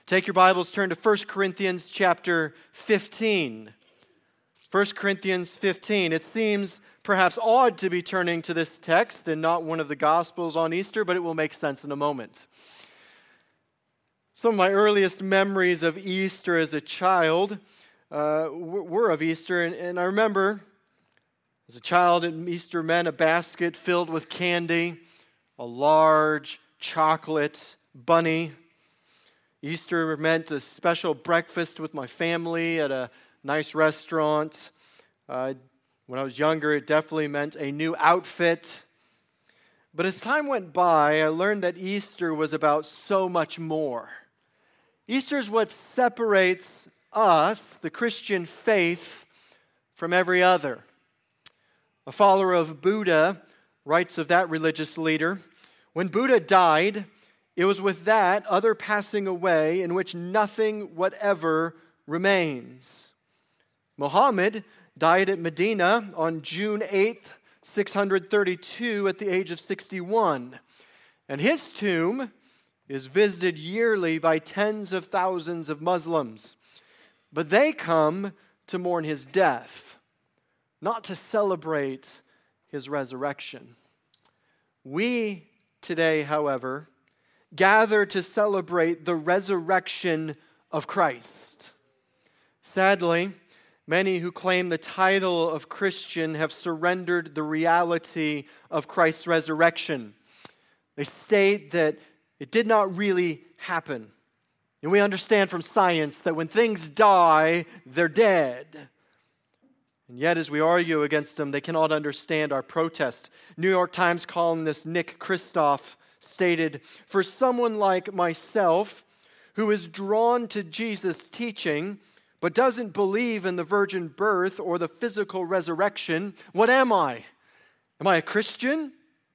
Take your Bibles, turn to 1 Corinthians chapter 15. 1 Corinthians 15. It seems perhaps odd to be turning to this text and not one of the Gospels on Easter, but it will make sense in a moment. Some of my earliest memories of Easter as a child were of Easter, and I remember as a child Easter meant a basket filled with candy, a large chocolate bunny. Easter meant a special breakfast with my family at a nice restaurant. When I was younger, it definitely meant a new outfit. But as time went by, I learned that Easter was about so much more. Easter is what separates us, the Christian faith, from every other. A follower of Buddha writes of that religious leader, when Buddha died, it was with that other passing away in which nothing whatever remains. Muhammad died at Medina on June 8th, 632 at the age of 61. And his tomb is visited yearly by tens of thousands of Muslims. But they come to mourn his death, not to celebrate his resurrection. We today, however, gather to celebrate the resurrection of Christ. Sadly, many who claim the title of Christian have surrendered the reality of Christ's resurrection. They state that it did not really happen. And we understand from science that when things die, they're dead. And yet, as we argue against them, they cannot understand our protest. New York Times columnist Nick Kristof stated, "For someone like myself, who is drawn to Jesus' teaching, but doesn't believe in the virgin birth or the physical resurrection, what am I? Am I a Christian?"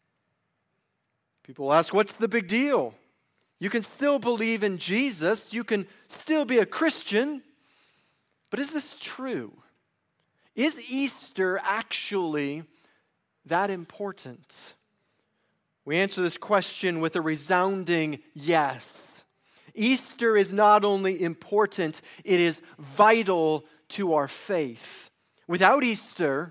People ask, what's the big deal? You can still believe in Jesus. You can still be a Christian. But is this true? Is Easter actually that important? We answer this question with a resounding yes. Easter is not only important, it is vital to our faith. Without Easter,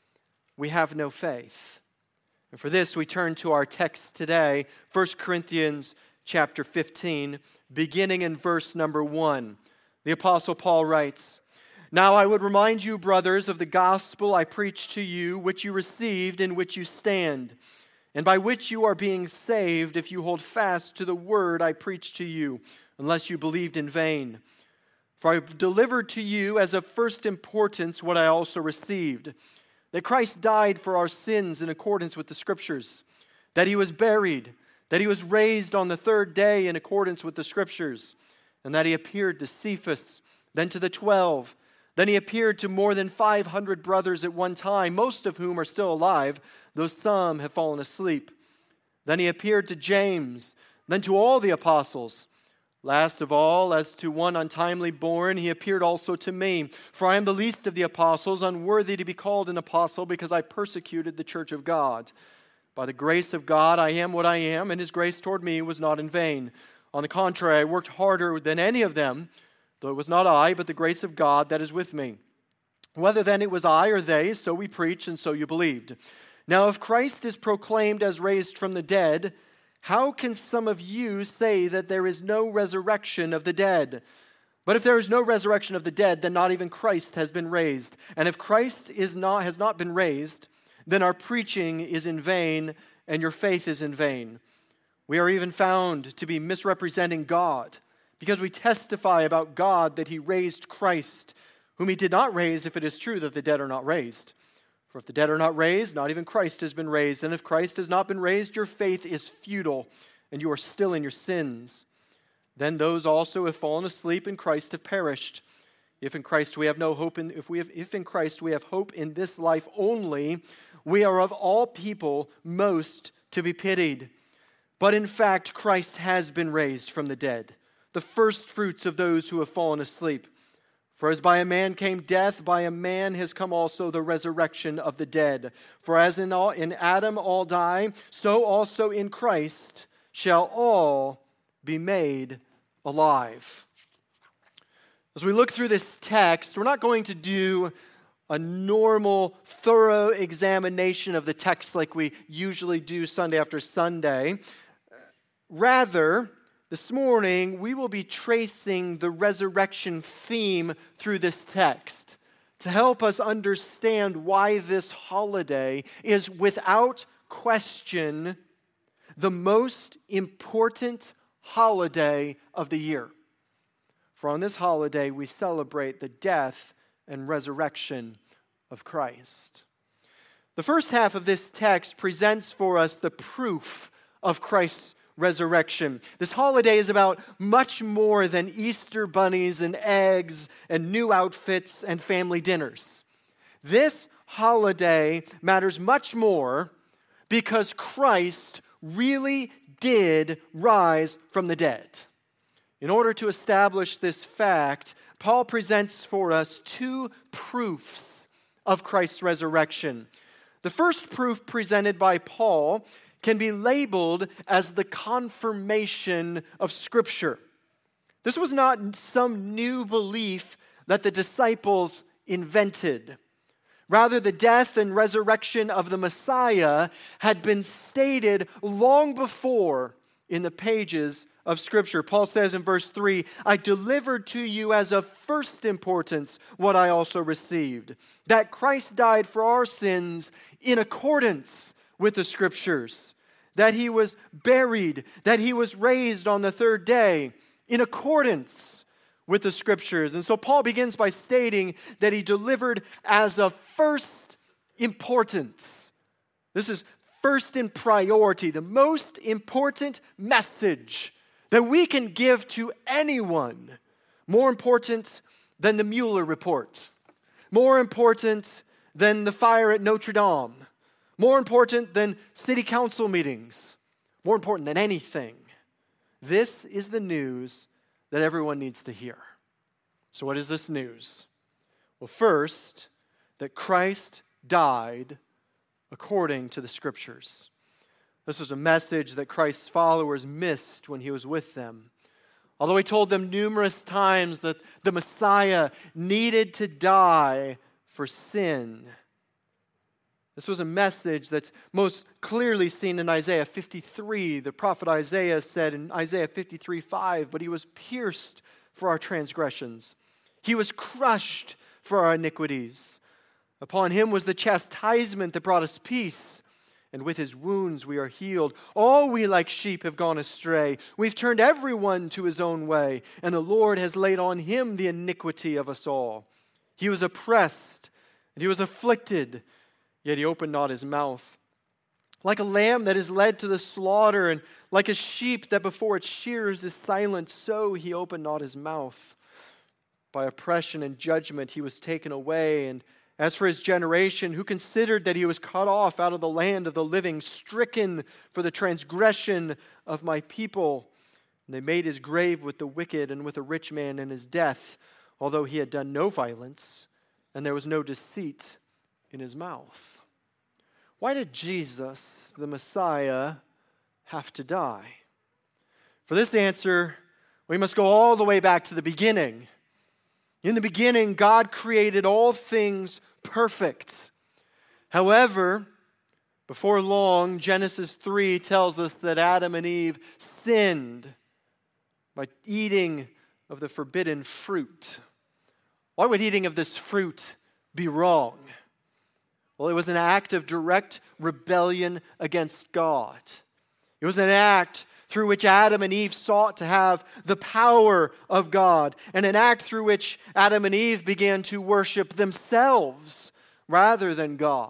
we have no faith. And for this, we turn to our text today, 1 Corinthians chapter 15, beginning in verse number 1. The Apostle Paul writes, "Now I would remind you, brothers, of the gospel I preached to you, which you received, in which you stand, and by which you are being saved, if you hold fast to the word I preached to you, unless you believed in vain. For I delivered to you as of first importance what I also received, that Christ died for our sins in accordance with the Scriptures, that he was buried, that he was raised on the third day in accordance with the Scriptures, and that he appeared to Cephas, then to the 12. Then he appeared to more than 500 brothers at one time, most of whom are still alive, though some have fallen asleep. Then he appeared to James, then to all the apostles. Last of all, as to one untimely born, he appeared also to me. For I am the least of the apostles, unworthy to be called an apostle, because I persecuted the church of God. By the grace of God, I am what I am, and his grace toward me was not in vain. On the contrary, I worked harder than any of them, though it was not I, but the grace of God that is with me. Whether then it was I or they, so we preached, and so you believed. Now if Christ is proclaimed as raised from the dead, how can some of you say that there is no resurrection of the dead? But if there is no resurrection of the dead, then not even Christ has been raised. And if Christ has not been raised, then our preaching is in vain, and your faith is in vain. We are even found to be misrepresenting God, because we testify about God that he raised Christ, whom he did not raise, if it is true that the dead are not raised. For if the dead are not raised, not even Christ has been raised. And if Christ has not been raised, your faith is futile, and you are still in your sins. Then those also who have fallen asleep in Christ have perished. If in Christ we have no hope if in Christ we have hope in this life only, we are of all people most to be pitied. But in fact, Christ has been raised from the dead, the first fruits of those who have fallen asleep. For as by a man came death, by a man has come also the resurrection of the dead. For as in Adam all die, so also in Christ shall all be made alive. As we look through this text, we're not going to do a normal, thorough examination of the text like we usually do Sunday after Sunday. Rather, this morning, we will be tracing the resurrection theme through this text to help us understand why this holiday is without question the most important holiday of the year. For on this holiday, we celebrate the death and resurrection of Christ. The first half of this text presents for us the proof of Christ's resurrection. This holiday is about much more than Easter bunnies and eggs and new outfits and family dinners. This holiday matters much more because Christ really did rise from the dead. In order to establish this fact, Paul presents for us two proofs of Christ's resurrection. The first proof presented by Paul can be labeled as the confirmation of Scripture. This was not some new belief that the disciples invented. Rather, the death and resurrection of the Messiah had been stated long before in the pages of Scripture. Paul says in verse 3, I delivered to you as of first importance what I also received, that Christ died for our sins in accordance with the Scriptures, that he was buried, that he was raised on the third day in accordance with the Scriptures. And so Paul begins by stating that he delivered as of first importance. This is first in priority, the most important message that we can give to anyone, more important than the Mueller report, more important than the fire at Notre Dame, more important than city council meetings, more important than anything. This is the news that everyone needs to hear. So what is this news? Well, first, that Christ died according to the Scriptures. This was a message that Christ's followers missed when he was with them. Although he told them numerous times that the Messiah needed to die for sin, this was a message that's most clearly seen in Isaiah 53. The prophet Isaiah said in Isaiah 53:5, but he was pierced for our transgressions. He was crushed for our iniquities. Upon him was the chastisement that brought us peace, and with his wounds we are healed. All we like sheep have gone astray. We've turned everyone to his own way, and the Lord has laid on him the iniquity of us all. He was oppressed, and he was afflicted, yet he opened not his mouth. Like a lamb that is led to the slaughter, and like a sheep that before its shearers is silent, so he opened not his mouth. By oppression and judgment he was taken away, and as for his generation, who considered that he was cut off out of the land of the living, stricken for the transgression of my people. And they made his grave with the wicked and with a rich man in his death, although he had done no violence, and there was no deceit in his mouth. Why did Jesus, the Messiah, have to die? For this answer, we must go all the way back to the beginning. In the beginning, God created all things perfect. However, before long, Genesis 3 tells us that Adam and Eve sinned by eating of the forbidden fruit. Why would eating of this fruit be wrong? Well, it was an act of direct rebellion against God. It was an act through which Adam and Eve sought to have the power of God, and an act through which Adam and Eve began to worship themselves rather than God.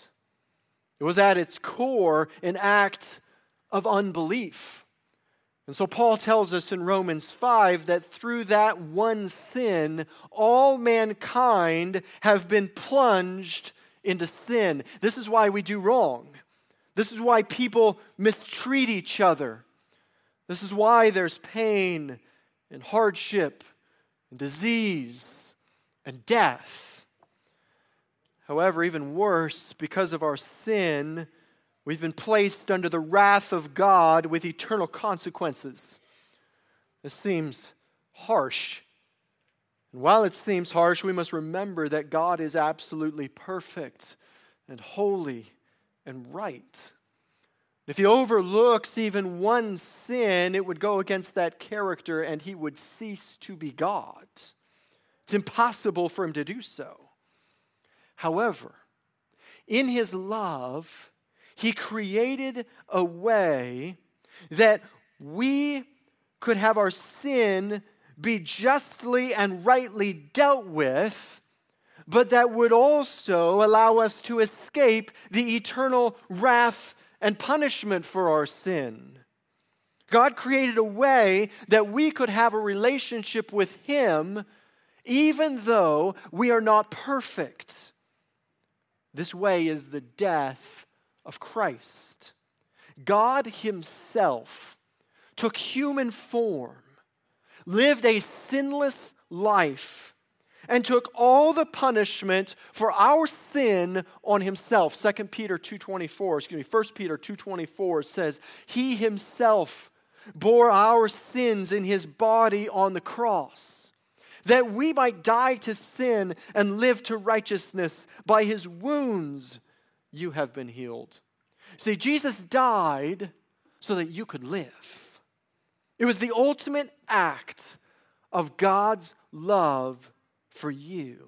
It was at its core an act of unbelief. And so Paul tells us in Romans 5 that through that one sin, all mankind have been plunged into sin. This is why we do wrong. This is why people mistreat each other. This is why there's pain and hardship and disease and death. However, even worse, because of our sin, we've been placed under the wrath of God with eternal consequences. This seems harsh. And while it seems harsh, we must remember that God is absolutely perfect and holy and right. If he overlooks even one sin, it would go against that character and he would cease to be God. It's impossible for him to do so. However, in his love, he created a way that we could have our sin be justly and rightly dealt with, but that would also allow us to escape the eternal wrath and punishment for our sin. God created a way that we could have a relationship with him even though we are not perfect. This way is the death of Christ. God himself took human form, lived a sinless life, and took all the punishment for our sin on himself. 1 Peter 2:24 says, he himself bore our sins in his body on the cross, that we might die to sin and live to righteousness. By his wounds you have been healed. See, Jesus died so that you could live. It was the ultimate act of God's love for you.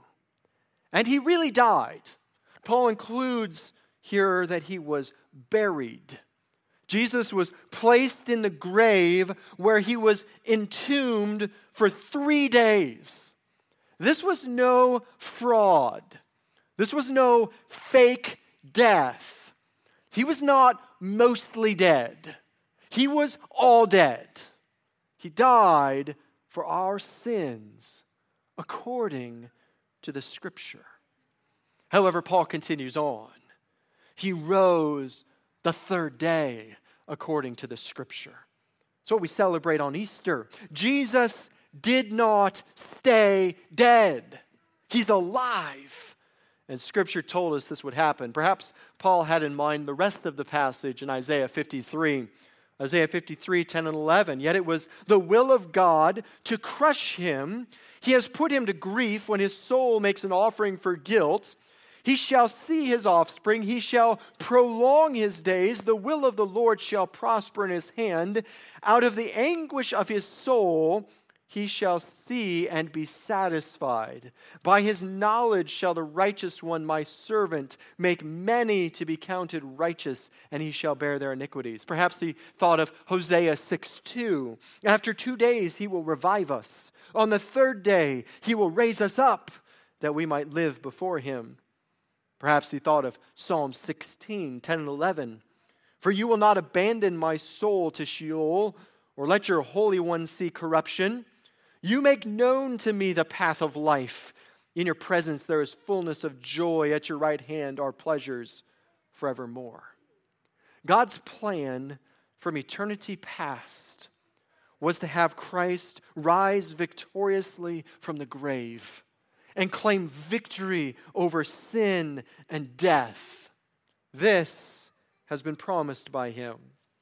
And he really died. Paul includes here that he was buried. Jesus was placed in the grave where he was entombed for 3 days. This was no fraud. This was no fake death. He was not mostly dead. He was all dead. He died for our sins according to the Scripture. However, Paul continues on. He rose the 3rd day according to the Scripture. It's what we celebrate on Easter. Jesus did not stay dead. He's alive. And Scripture told us this would happen. Perhaps Paul had in mind the rest of the passage in Isaiah 53. Isaiah 53, 10 and 11. Yet it was the will of God to crush him. He has put him to grief when his soul makes an offering for guilt. He shall see his offspring. He shall prolong his days. The will of the Lord shall prosper in his hand. Out of the anguish of his soul he shall see and be satisfied. By his knowledge shall the righteous one, my servant, make many to be counted righteous, and he shall bear their iniquities. Perhaps he thought of Hosea 6:2. After 2 days he will revive us. On the 3rd day he will raise us up, that we might live before him. Perhaps he thought of Psalm 16, 10 and 11. For you will not abandon my soul to Sheol, or let your Holy One see corruption. You make known to me the path of life. In your presence there is fullness of joy. At your right hand are pleasures forevermore. God's plan from eternity past was to have Christ rise victoriously from the grave and claim victory over sin and death. This has been promised by him.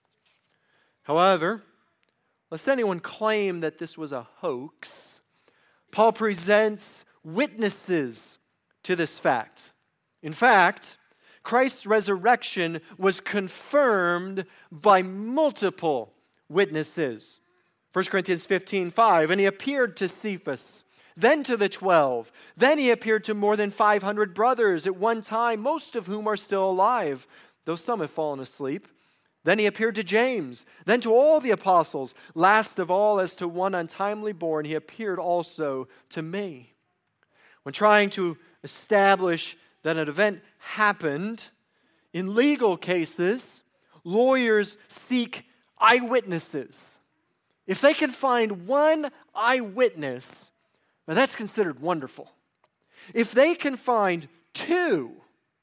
However, lest anyone claim that this was a hoax, Paul presents witnesses to this fact. In fact, Christ's resurrection was confirmed by multiple witnesses. 1 Corinthians 15:5, and he appeared to Cephas, then to the 12. Then he appeared to more than 500 brothers at one time, most of whom are still alive, though some have fallen asleep. Then he appeared to James, then to all the apostles. Last of all, as to one untimely born, he appeared also to me. When trying to establish that an event happened, in legal cases, lawyers seek eyewitnesses. If they can find one eyewitness, now that's considered wonderful. If they can find 2,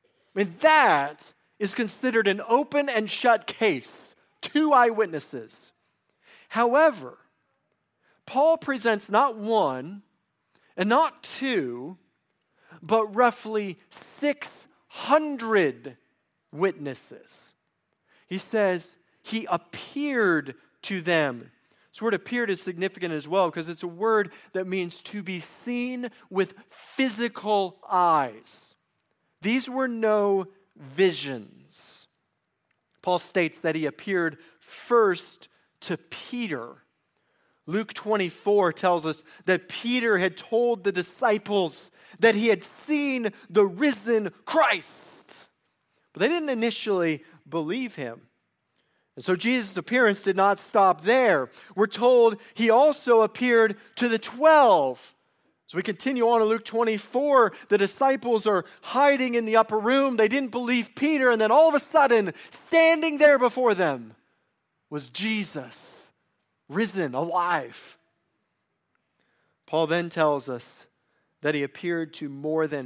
that is considered an open and shut case. 2 eyewitnesses. However, Paul presents not 1 and not 2, but roughly 600 witnesses. He says he appeared to them This word appeared is significant as well because it's a word that means to be seen with physical eyes. These were no visions. Paul states that he appeared first to Peter. Luke 24 tells us that Peter had told the disciples that he had seen the risen Christ. But they didn't initially believe him. And so Jesus' appearance did not stop there. We're told he also appeared to the 12. As we continue on in Luke 24, the disciples are hiding in the upper room. They didn't believe Peter, and then all of a sudden, standing there before them was Jesus, risen, alive. Paul then tells us that he appeared to more than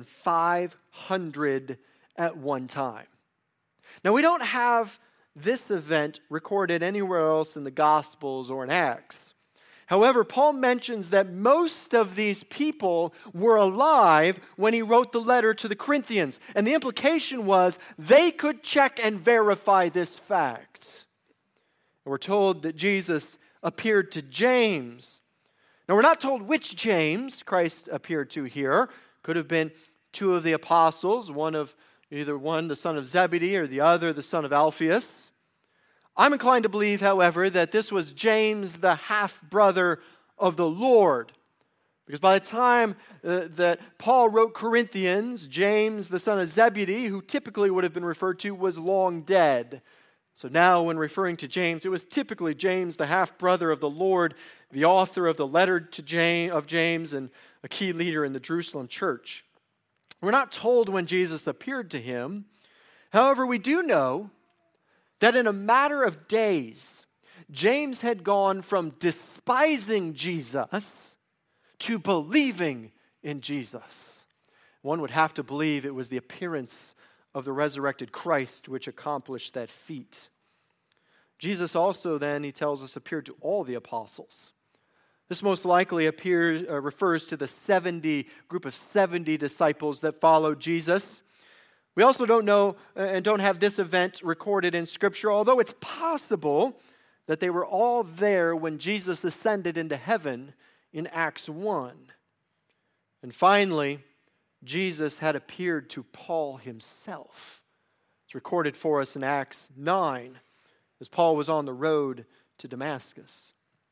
500 at one time. Now, we don't have this event recorded anywhere else in the Gospels or in Acts. However, Paul mentions that most of these people were alive when he wrote the letter to the Corinthians. And the implication was they could check and verify this fact. And we're told that Jesus appeared to James. Now, we're not told which James Christ appeared to here. Could have been two of the apostles, either one the son of Zebedee or the other the son of Alphaeus. I'm inclined to believe, however, that this was James, the half-brother of the Lord. Because by the time that Paul wrote Corinthians, James, the son of Zebedee, who typically would have been referred to, was long dead. So now when referring to James, it was typically James, the half-brother of the Lord, the author of the letter to James and a key leader in the Jerusalem church. We're not told when Jesus appeared to him. However, we do know that in a matter of days, James had gone from despising Jesus to believing in Jesus. One would have to believe it was the appearance of the resurrected Christ which accomplished that feat. Jesus also then, he tells us, appeared to all the apostles. This most likely refers to the group of 70 disciples that followed Jesus. We also don't know and don't have this event recorded in Scripture, although it's possible that they were all there when Jesus ascended into heaven in Acts 1. And finally, Jesus had appeared to Paul himself. It's recorded for us in Acts 9 as Paul was on the road to Damascus.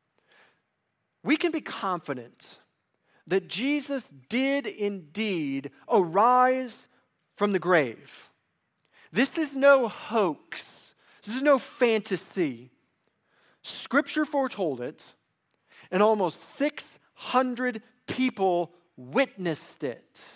We can be confident that Jesus did indeed arise from the grave. This is no hoax. This is no fantasy. Scripture foretold it, and almost 600 people witnessed it.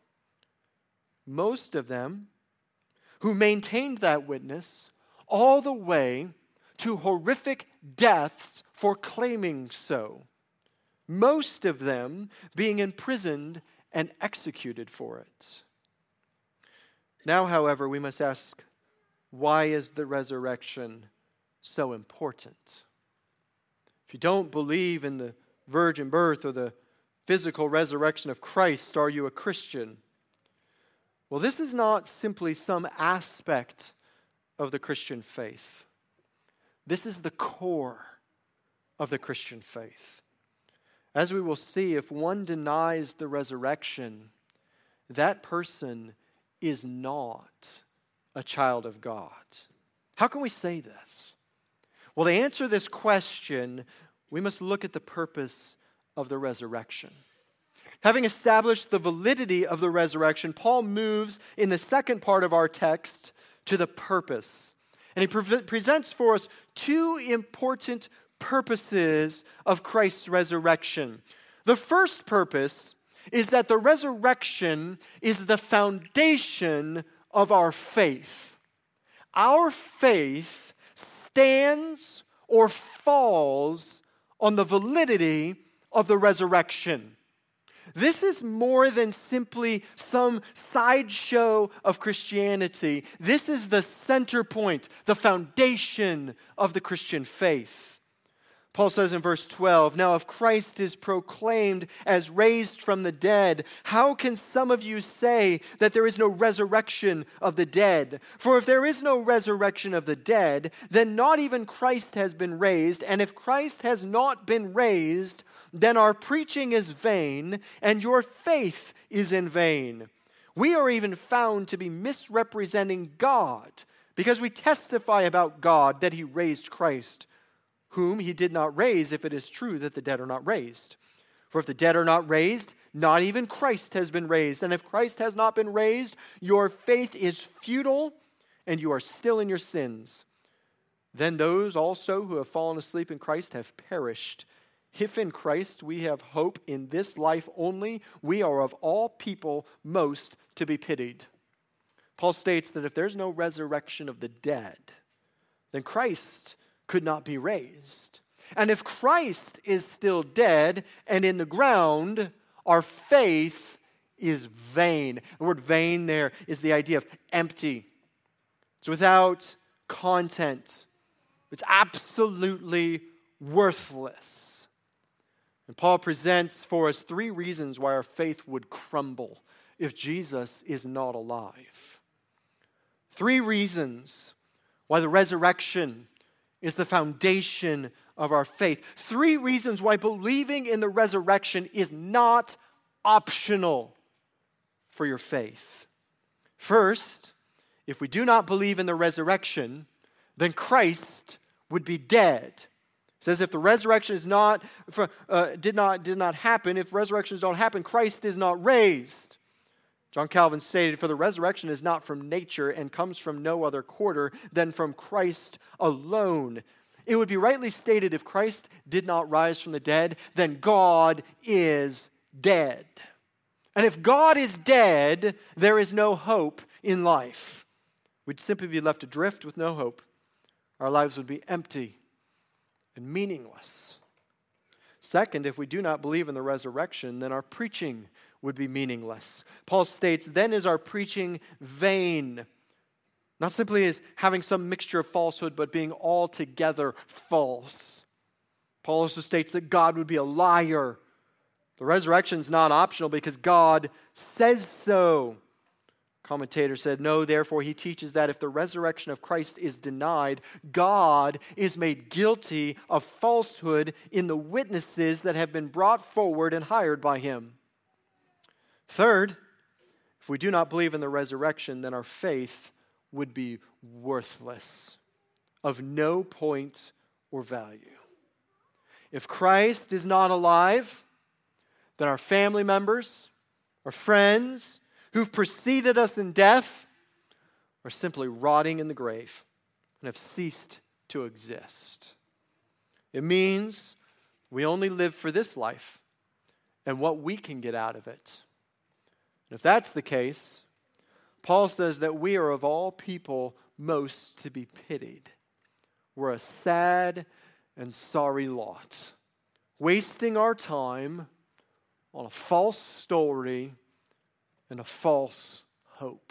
Most of them who maintained that witness all the way to horrific deaths for claiming so. Most of them being imprisoned and executed for it. Now, however, we must ask, why is the resurrection so important? If you don't believe in the virgin birth or the physical resurrection of Christ, are you a Christian? Well, this is not simply some aspect of the Christian faith. This is the core of the Christian faith. As we will see, if one denies the resurrection, that person is not a child of God. How can we say this? Well, to answer this question, we must look at the purpose of the resurrection. Having established the validity of the resurrection, Paul moves in the second part of our text to the purpose. And he presents for us two important purposes of Christ's resurrection. The first purpose is that the resurrection is the foundation of our faith. Our faith stands or falls on the validity of the resurrection. This is more than simply some sideshow of Christianity. This is the center point, the foundation of the Christian faith. Paul says in verse 12, "Now if Christ is proclaimed as raised from the dead, how can some of you say that there is no resurrection of the dead? For if there is no resurrection of the dead, then not even Christ has been raised. And if Christ has not been raised, then our preaching is vain, and your faith is in vain. We are even found to be misrepresenting God, because we testify about God that he raised Christ, whom he did not raise, if it is true that the dead are not raised. For if the dead are not raised, not even Christ has been raised. And if Christ has not been raised, your faith is futile, and you are still in your sins. Then those also who have fallen asleep in Christ have perished. If in Christ we have hope in this life only, we are of all people most to be pitied." Paul states that if there's no resurrection of the dead, then Christ could not be raised. And if Christ is still dead and in the ground, our faith is vain. The word vain there is the idea of empty. It's without content. It's absolutely worthless. And Paul presents for us 3 reasons why our faith would crumble if Jesus is not alive. 3 reasons why the resurrection is the foundation of our faith. 3 reasons why believing in the resurrection is not optional for your faith. First, if we do not believe in the resurrection, then Christ would be dead. It says if the resurrection did not happen, if resurrections don't happen, Christ is not raised. John Calvin stated, "For the resurrection is not from nature and comes from no other quarter than from Christ alone." It would be rightly stated, if Christ did not rise from the dead, then God is dead. And if God is dead, there is no hope in life. We'd simply be left adrift with no hope. Our lives would be empty and meaningless. Second, if we do not believe in the resurrection, then our preaching would be meaningless. Paul states, "Then is our preaching vain." Not simply as having some mixture of falsehood, but being altogether false. Paul also states that God would be a liar. The resurrection is not optional because God says so. Commentator said, "No, therefore he teaches that if the resurrection of Christ is denied, God is made guilty of falsehood in the witnesses that have been brought forward and hired by him." Third, if we do not believe in the resurrection, then our faith would be worthless, of no point or value. If Christ is not alive, then our family members, our friends who've preceded us in death are simply rotting in the grave and have ceased to exist. It means we only live for this life and what we can get out of it. And if that's the case, Paul says that we are of all people most to be pitied. We're a sad and sorry lot, wasting our time on a false story and a false hope.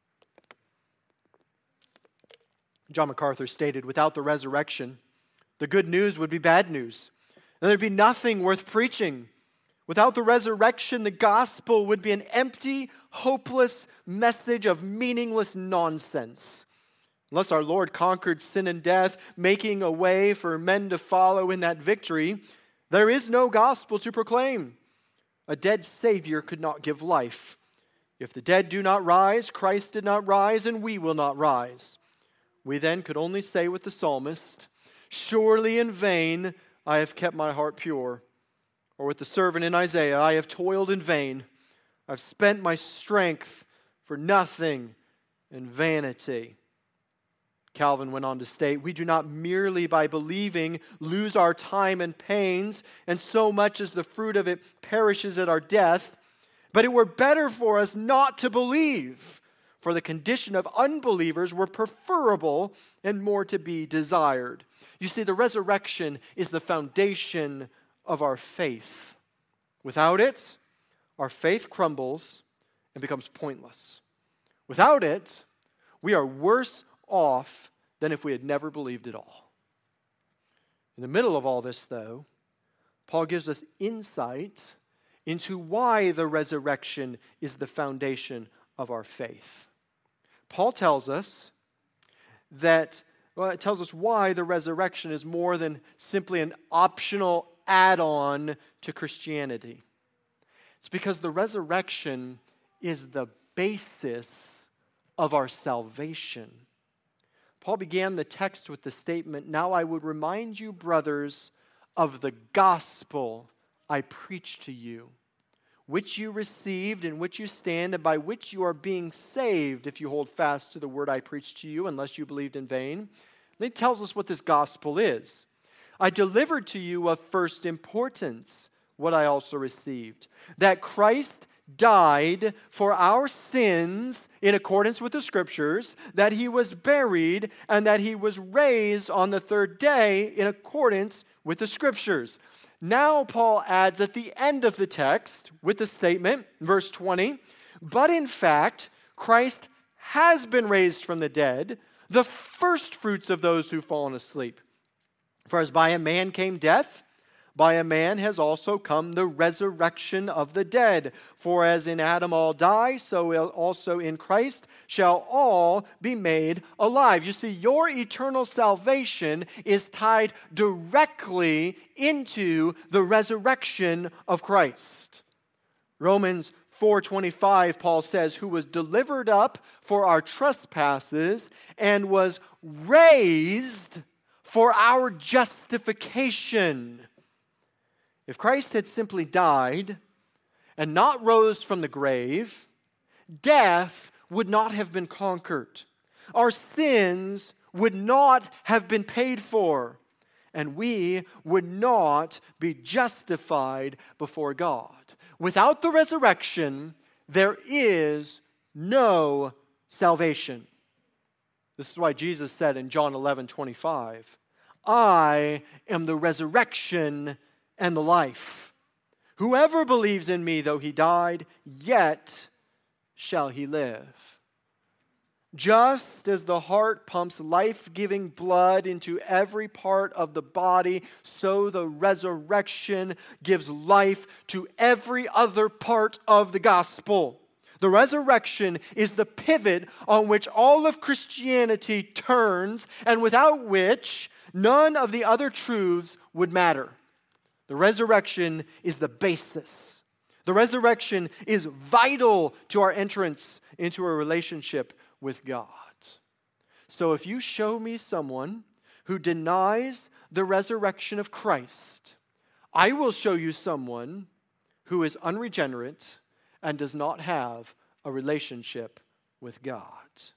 John MacArthur stated, "Without the resurrection, the good news would be bad news, and there'd be nothing worth preaching. Without the resurrection, the gospel would be an empty, hopeless message of meaningless nonsense. Unless our Lord conquered sin and death, making a way for men to follow in that victory, there is no gospel to proclaim. A dead Savior could not give life. If the dead do not rise, Christ did not rise, and we will not rise. We then could only say with the psalmist, 'Surely in vain I have kept my heart pure.' Or with the servant in Isaiah, 'I have toiled in vain. I've spent my strength for nothing and vanity.'" Calvin went on to state, "We do not merely by believing lose our time and pains, and so much as the fruit of it perishes at our death, but it were better for us not to believe, for the condition of unbelievers were preferable and more to be desired." You see, the resurrection is the foundation of our faith. Without it, our faith crumbles and becomes pointless. Without it, we are worse off than if we had never believed at all. In the middle of all this, though, Paul gives us insight into why the resurrection is the foundation of our faith. Paul tells us it tells us why the resurrection is more than simply an optional add-on to Christianity. It's because the resurrection is the basis of our salvation. Paul began the text with the statement, "Now I would remind you, brothers, of the gospel I preached to you, which you received, in which you stand, and by which you are being saved, if you hold fast to the word I preached to you, unless you believed in vain." And it tells us what this gospel is. "I delivered to you of first importance what I also received, that Christ died for our sins in accordance with the Scriptures, that he was buried, and that he was raised on the third day in accordance with the Scriptures." Now Paul adds at the end of the text with the statement, verse 20, "But in fact, Christ has been raised from the dead, the first fruits of those who've fallen asleep. For as by a man came death, by a man has also come the resurrection of the dead. For as in Adam all die, so also in Christ shall all be made alive." You see, your eternal salvation is tied directly into the resurrection of Christ. Romans 4:25, Paul says, "Who was delivered up for our trespasses and was raised for our justification." If Christ had simply died and not rose from the grave, death would not have been conquered. Our sins would not have been paid for, and we would not be justified before God. Without the resurrection, there is no salvation. This is why Jesus said in John 11:25, "I am the resurrection and the life. Whoever believes in me, though he died, yet shall he live." Just as the heart pumps life-giving blood into every part of the body, so the resurrection gives life to every other part of the gospel. The resurrection is the pivot on which all of Christianity turns, and without which none of the other truths would matter. The resurrection is the basis. The resurrection is vital to our entrance into a relationship with God. So if you show me someone who denies the resurrection of Christ, I will show you someone who is unregenerate and does not have a relationship with God.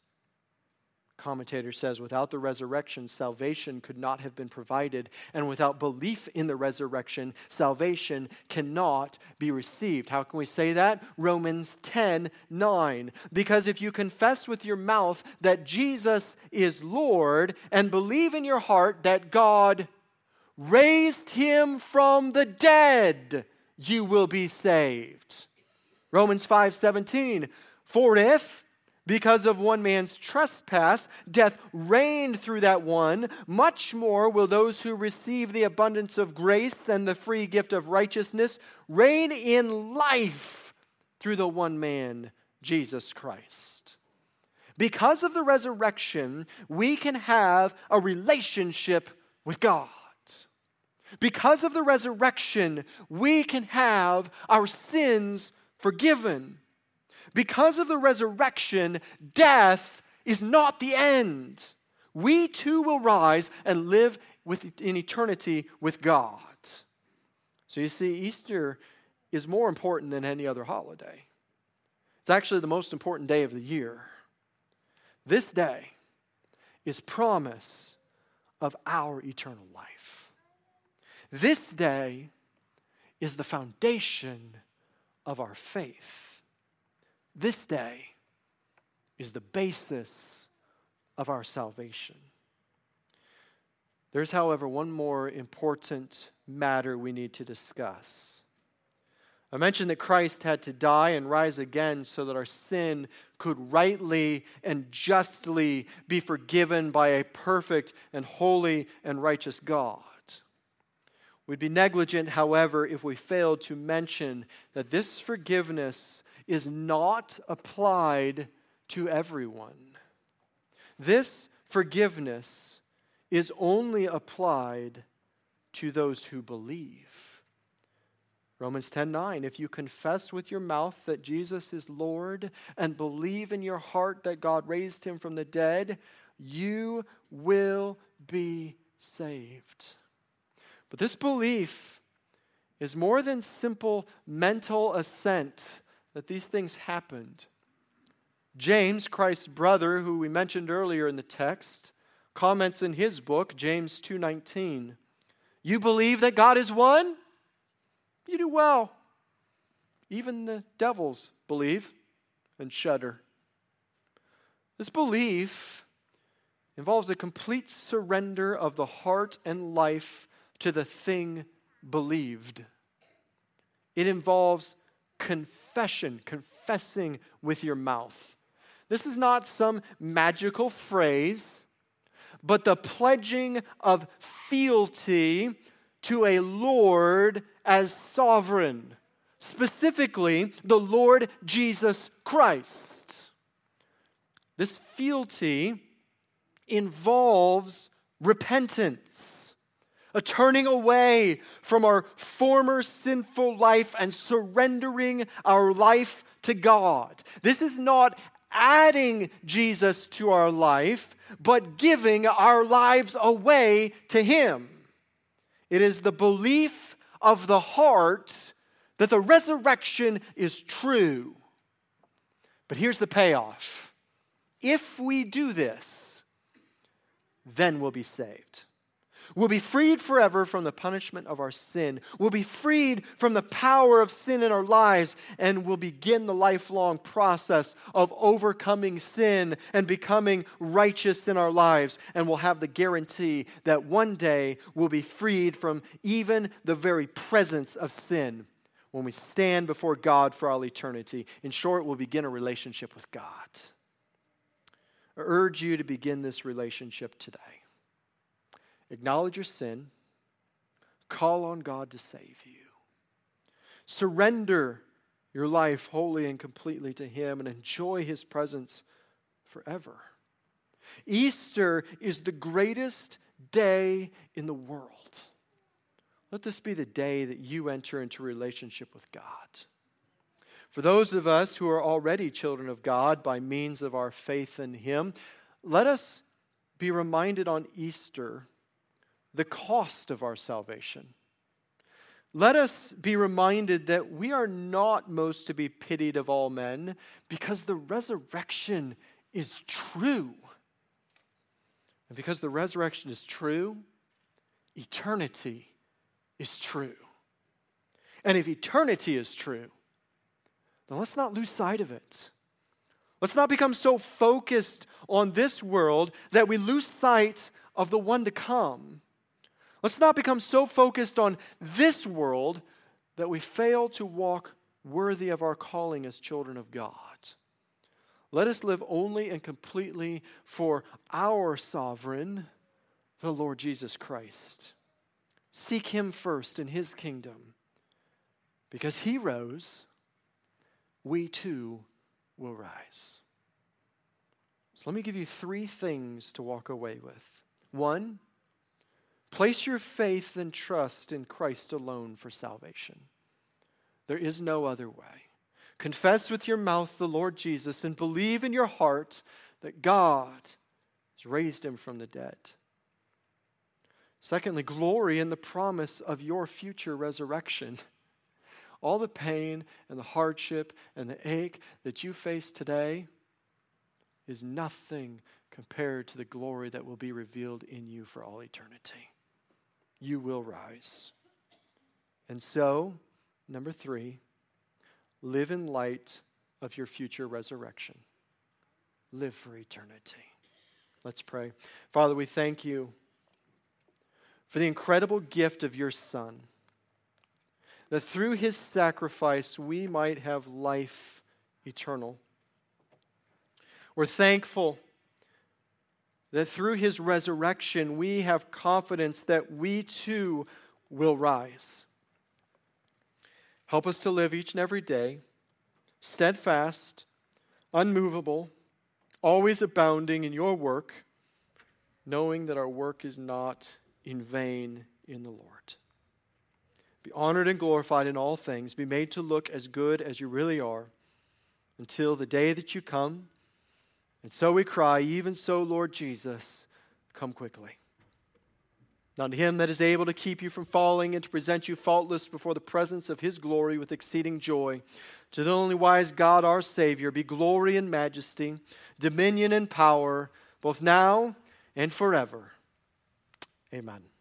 Commentator says, without the resurrection, salvation could not have been provided, and without belief in the resurrection, salvation cannot be received. How can we say that? Romans 10:9. Because if you confess with your mouth that Jesus is Lord and believe in your heart that God raised him from the dead, you will be saved. Romans 5:17. For if, because of one man's trespass, death reigned through that one, much more will those who receive the abundance of grace and the free gift of righteousness reign in life through the one man, Jesus Christ. Because of the resurrection, we can have a relationship with God. Because of the resurrection, we can have our sins forgiven. Because of the resurrection, death is not the end. We too will rise and live in eternity with God. So you see, Easter is more important than any other holiday. It's actually the most important day of the year. This day is promise of our eternal life. This day is the foundation of our faith. This day is the basis of our salvation. There's, however, one more important matter we need to discuss. I mentioned that Christ had to die and rise again so that our sin could rightly and justly be forgiven by a perfect and holy and righteous God. We'd be negligent, however, if we failed to mention that this forgiveness is not applied to everyone. This forgiveness is only applied to those who believe. Romans 10:9, if you confess with your mouth that Jesus is Lord and believe in your heart that God raised him from the dead, you will be saved. But this belief is more than simple mental assent that these things happened. James, Christ's brother, who we mentioned earlier in the text, comments in his book, James 2:19, you believe that God is one? You do well. Even the devils believe and shudder. This belief involves a complete surrender of the heart and life to the thing believed. It involves confession, confessing with your mouth. This is not some magical phrase, but the pledging of fealty to a Lord as sovereign, specifically the Lord Jesus Christ. This fealty involves repentance, a turning away from our former sinful life and surrendering our life to God. This is not adding Jesus to our life, but giving our lives away to him. It is the belief of the heart that the resurrection is true. But here's the payoff. If we do this, then we'll be saved. We'll be freed forever from the punishment of our sin. We'll be freed from the power of sin in our lives, and we'll begin the lifelong process of overcoming sin and becoming righteous in our lives. And we'll have the guarantee that one day we'll be freed from even the very presence of sin when we stand before God for all eternity. In short, we'll begin a relationship with God. I urge you to begin this relationship today. Acknowledge your sin. Call on God to save you. Surrender your life wholly and completely to him and enjoy his presence forever. Easter is the greatest day in the world. Let this be the day that you enter into relationship with God. For those of us who are already children of God by means of our faith in him, let us be reminded on Easter the cost of our salvation. Let us be reminded that we are not most to be pitied of all men because the resurrection is true. And because the resurrection is true, eternity is true. And if eternity is true, then let's not lose sight of it. Let's not become so focused on this world that we lose sight of the one to come. Let's not become so focused on this world that we fail to walk worthy of our calling as children of God. Let us live only and completely for our sovereign, the Lord Jesus Christ. Seek him first in his kingdom. Because he rose, we too will rise. So let me give you 3 things to walk away with. 1, place your faith and trust in Christ alone for salvation. There is no other way. Confess with your mouth the Lord Jesus and believe in your heart that God has raised him from the dead. Secondly, glory in the promise of your future resurrection. All the pain and the hardship and the ache that you face today is nothing compared to the glory that will be revealed in you for all eternity. You will rise. And so, number 3, live in light of your future resurrection. Live for eternity. Let's pray. Father, we thank you for the incredible gift of your Son, that through his sacrifice we might have life eternal. We're thankful that through his resurrection we have confidence that we too will rise. Help us to live each and every day steadfast, unmovable, always abounding in your work, knowing that our work is not in vain in the Lord. Be honored and glorified in all things. Be made to look as good as you really are until the day that you come. And so we cry, even so, Lord Jesus, come quickly. Now to him that is able to keep you from falling and to present you faultless before the presence of his glory with exceeding joy, to the only wise God our Savior, be glory and majesty, dominion and power, both now and forever. Amen.